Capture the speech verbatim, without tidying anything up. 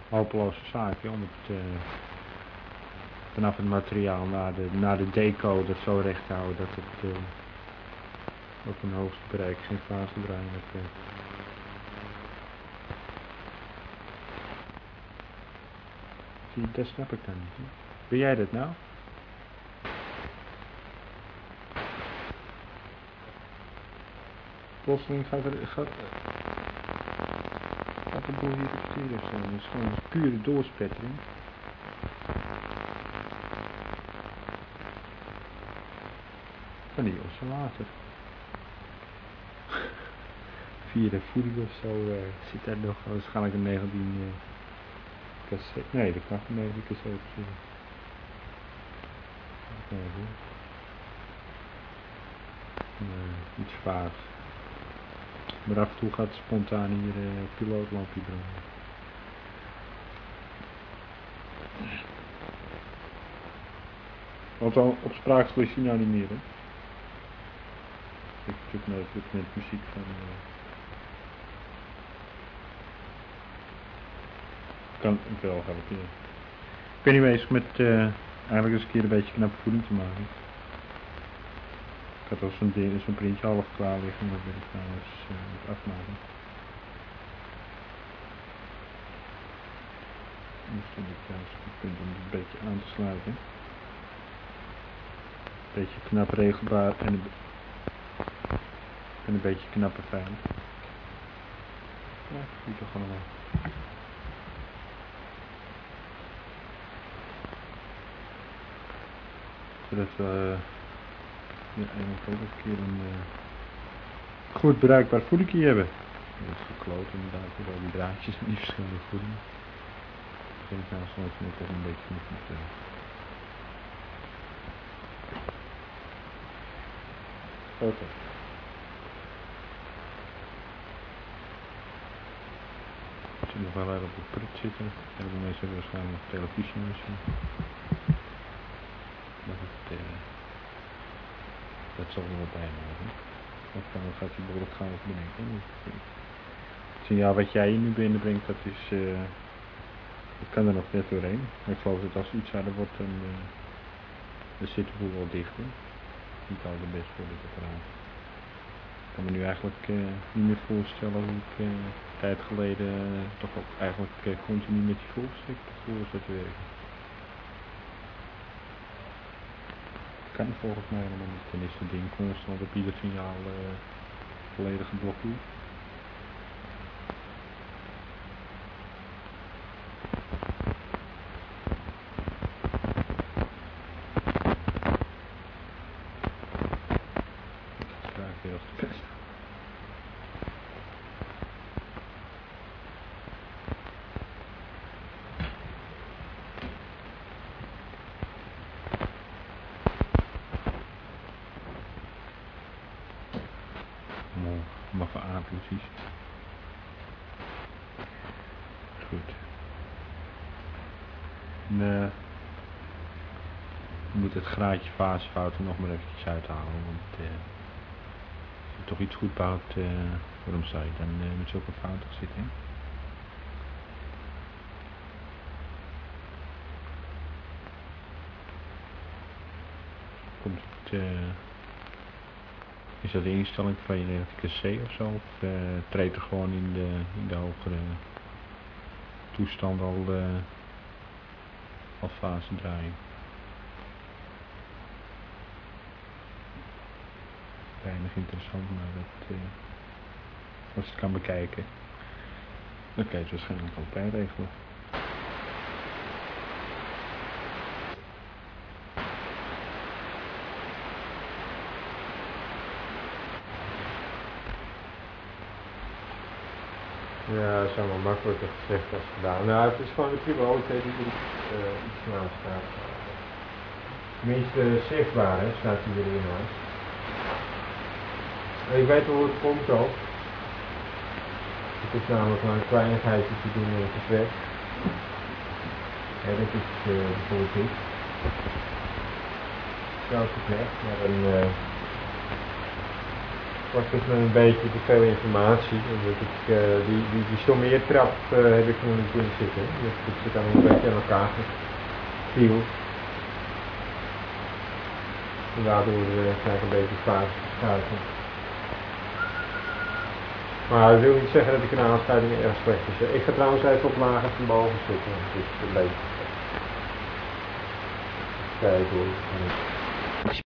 hopeloze zaak, om het uh, vanaf het materiaal naar de, naar de decoder zo recht te houden dat het uh, op een hoogste bereik geen fasedraaiing heeft. Zie je, dat snap ik dan niet. Hè? Ben jij dat nou? Plotseling gaat er gaat, gaat de boel hier op stuur of zo. Het is gewoon een pure doorspettering. Van die oscillator. Vierde voeding of zo uh, zit daar nog waarschijnlijk een negentien uh, cassette. Nee, dat kan geen negentien cassette zitten. Nee, nee, iets vaags. Maar af en toe gaat spontaan hier een uh, pilootlampje branden. Want al op spraaksel is hij nou niet meer, hè? Ik zoek nou even met muziek van... Uh, kan ik wel helpen, ja. Ik ben nu bezig met uh, eigenlijk eens een keer een beetje knappe voeding te maken. Ik had al zo'n ding, zo'n printje half klaar liggen, dat wil ik nou eens uh, afmaken. Dus vind ik juist een goed punt om het een beetje aan te sluiten. Een beetje knap regelbaar en een, en een beetje knappe fijn. Ja, dat doe toch allemaal. Zodat we uh, ja, eigenlijk ook een keer een uh, goed bereikbaar voedingje hebben. Dat is gekloot inderdaad, met al die draadjes en die verschillende voedingen. Ik denk nou soms moet toch een beetje niet vertellen. Oké. Okay. Ik zie nog wel even op het prut zitten. Heel veel mensen hebben waarschijnlijk nog televisie misschien. Maar het, uh, dat zal er wel bij houden. Dan gaat hij behoorlijk gaan op bedenken. Het signaal wat jij hier nu binnenbrengt, dat is, uh, dat kan er nog net doorheen. Maar ik geloof dat als het iets harder wordt, dan, uh, dan zit de boel wel dichter. Niet al de best voor dit apparaat. Ik kan me nu eigenlijk uh, niet meer voorstellen hoe ik uh, een tijd geleden uh, toch ook eigenlijk uh, continu met die volgstrik voor zat te werken. Kan volgens mij helemaal niet. Dan is het ding constant op ieder signaal uh, volledig geblokkeerd. Dat is eigenlijk heel het best. Maar voor A precies. Goed. Nee. Je moet het graadje fasefouten nog maar eventjes uithalen. Want uh, als je toch iets goed bouwt, uh, waarom zou je dan uh, met zulke fouten zitten? Komt het... Uh, Is dat de instelling van je negatieve C of zo? Of uh, treedt er gewoon in de, in de hogere toestand al, uh, al fase draaien? Weinig interessant, maar dat, uh, als je het kan bekijken, dan kan je het waarschijnlijk al bijregelen. Ja, dat is allemaal makkelijker gezegd als gedaan. Nou, het is gewoon de piloot die er uh, iets naast staat. Tenminste, zichtbaar hè, staat hij erin naast. Ik weet wel hoe het komt ook. Het is namelijk maar een kleinigheidje te doen met het weg. Ja, dat is uh, bijvoorbeeld niet. Zo is het weg, maar een... Uh, was dus met een beetje te veel informatie. Dus ik, uh, die, die, die stormeertrap uh, heb ik nog niet in zitten. Dus ik zit dan een beetje aan elkaar geviel. En daardoor uh, krijg ik een beetje vaart schuiven. Maar dat wil niet zeggen dat ik een aansluiting erg slecht is. Ik ga trouwens even op lager van boven zitten. Dus het is een beetje. Kijk hoor.